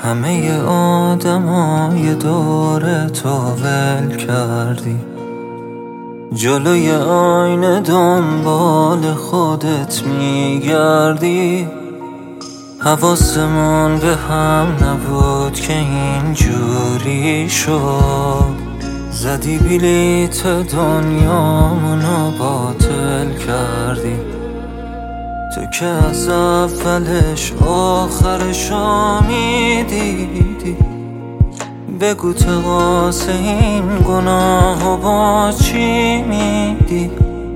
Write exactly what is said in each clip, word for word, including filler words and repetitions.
همه آدمای دور تو ول کردی، جلوی آینه دنبال خودت میگردی. حواسمون به هم نبود که اینجوری شد، زدی بلیت دنیامونو باطل کردی. تو که از اولش آخرشو میدیدی، بگو تقاس این گناهو با چی میدی؟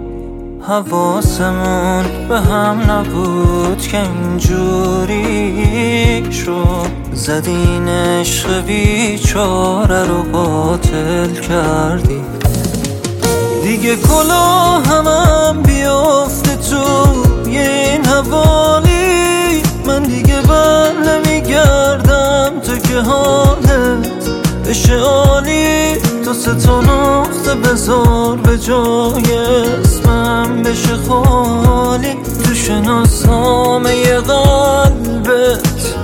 حواسمون به هم نبود که اینجوری شد، زدین عشق بیچاره رو باطل کردی. دیگه کلاه همم بیافته تو این حوالی، من دیگه بر نمیگردم تو که حالت بشه عالی. تو سه تا نقطه بذار به جای اسمم بشه خالی، تو شناسنامه قلبت.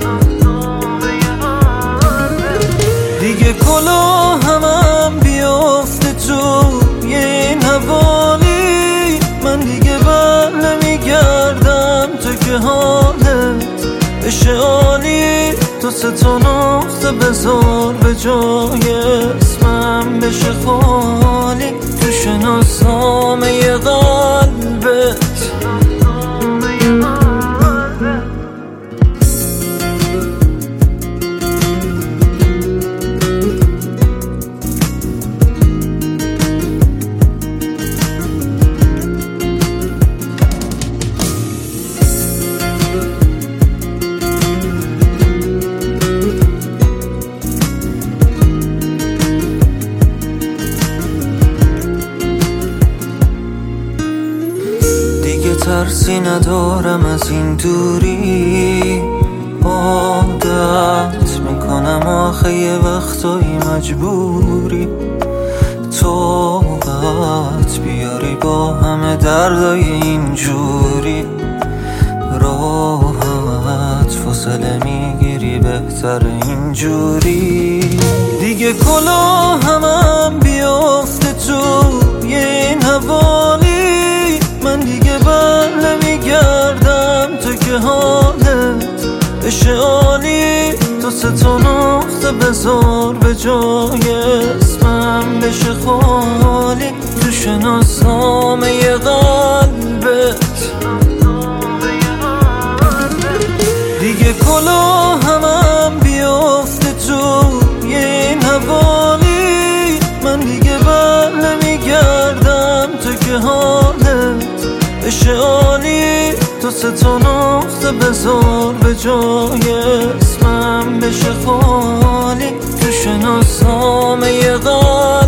دیگه کلاه همم بیافته تو این حوالی، من دیگه بر نمیگردم تو که حالت بشه عالی. تو سه تا نقطه بذار به جای اسمم بشه خالی، تو شناسنامه قلبت. ترسی ندارم از این دوری، عادت میکنم آخه یه وقتایی مجبوری طاقت بیاری با همه دردای اینجوری. راحت فاصله میگیری بهتر اینجوری. دیگه کلاه همم بیافته تو این حوالی، من دیگه بر نمیگردم تو که حالت بشه عالی. تو سه تا نقطه بذار به جای اسمم بشه خالی، تو شناسنامه قلبت. دیگه کلاه همم بیافته تو این حوالی، من دیگه بر نمیگردم تو که حالت بشه عالی. تو سه تا نقطه بذار به جای اسمم بشه خالی، تو شناسنامه قلبت.